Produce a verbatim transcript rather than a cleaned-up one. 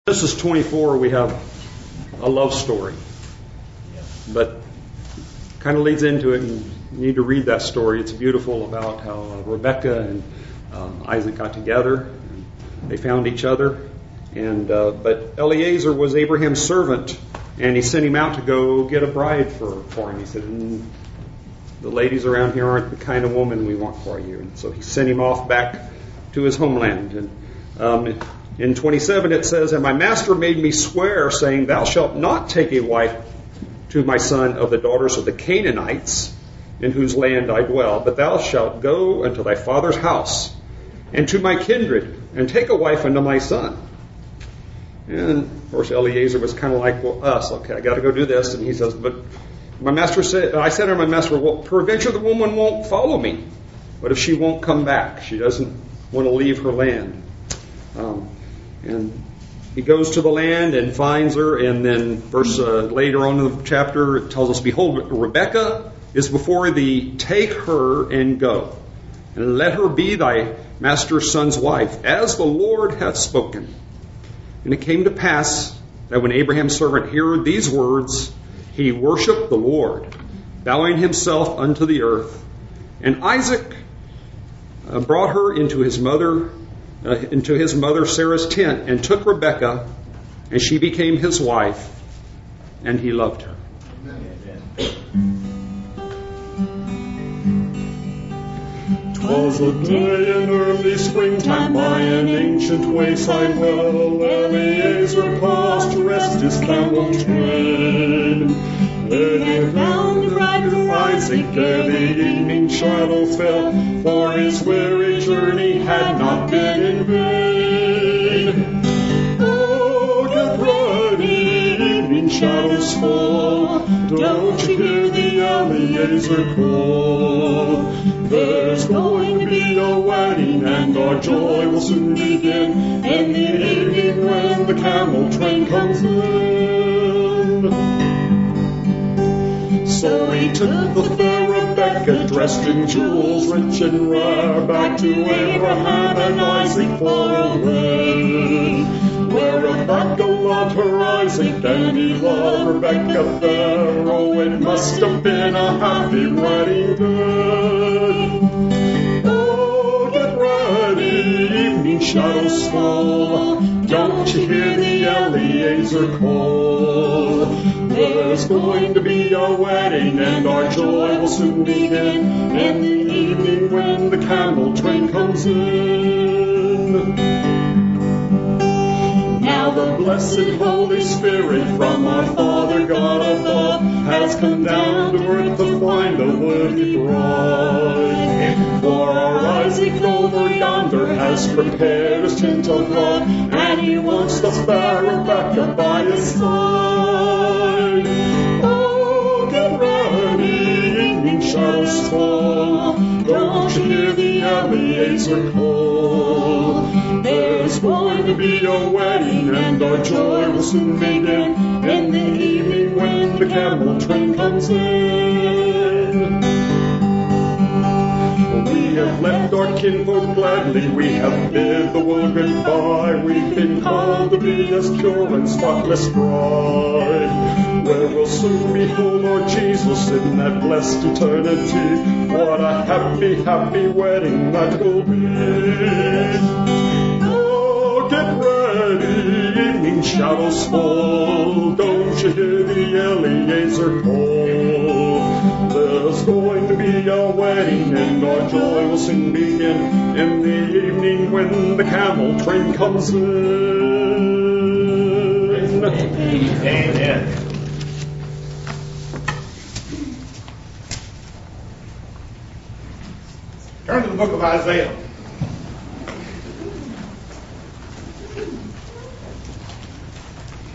Genesis twenty-four, we have a love story, but kind of leads into it, and you need to read that story. It's beautiful about how uh, Rebekah and um, Isaac got together. And they found each other, and uh, but Eliezer was Abraham's servant, and he sent him out to go get a bride for, for him. He said, mm, the ladies around here aren't the kind of woman we want for you. And so he sent him off back to his homeland. And um, in twenty-seven it says, and my master made me swear, saying, thou shalt not take a wife to my son of the daughters of the Canaanites, in whose land I dwell, but thou shalt go unto thy father's house, and to my kindred, and take a wife unto my son. And of course Eliezer was kind of like, well, us, okay, I got to go do this. And he says, but my master said, I said to my master, well, peradventure the woman won't follow me. What if she won't come back? She doesn't want to leave her land. Um, and he goes to the land and finds her, and then verse uh, later on in the chapter it tells us, behold, Rebekah is before thee, take her and go, and let her be thy master's son's wife, as the Lord hath spoken. And it came to pass that when Abraham's servant heard these words, he worshipped the Lord, bowing himself unto the earth. And Isaac uh, brought her into his mother Uh, into his mother Sarah's tent, and took Rebekah, and she became his wife, and he loved her. Twas a day in early springtime by an ancient wayside well, Eliezer paused to rest his camel train. There they found the bridegroom Isaac, ere the evening shadow fell, for his weary journey had not been in vain. Oh, get ready, evening shadows fall, don't you hear the Eliezer call? There's going to be a wedding, and our joy will soon begin, in the evening when the camel train comes in. So he took the fair Rebekah, dressed in jewels rich and rare, back to Abraham and Isaac far away. Where Rebekah loved her Isaac, and he loved Rebekah fair, oh, it must have been a happy wedding day. Oh, get ready, evening shadows fall, don't you hear the Eliezer call? There's going to be a wedding, and our joy will soon begin, in the evening when the camel train comes in. Now the blessed Holy Spirit from our Father God above has come down to earth to find a worthy bride. For our Isaac over yonder has prepared his tent of love, and he wants the fair Rebekah by his side. Oh, get ready, evening shadows fall, don't you hear the Eliezer call? There's going to be a wedding, and our joy will soon begin, in the evening when the camel train comes in. We have left our kinfolk gladly, we have bid the world goodbye, we've been called to be as pure and spotless bride, where we'll soon behold our Jesus in that blessed eternity. What a happy, happy wedding that will be. Get ready, evening shadows fall, don't you hear the Eliezer call? There's going to be a wedding, and our joy will soon begin, in the evening when the camel train comes in. Amen. Turn to the book of Isaiah.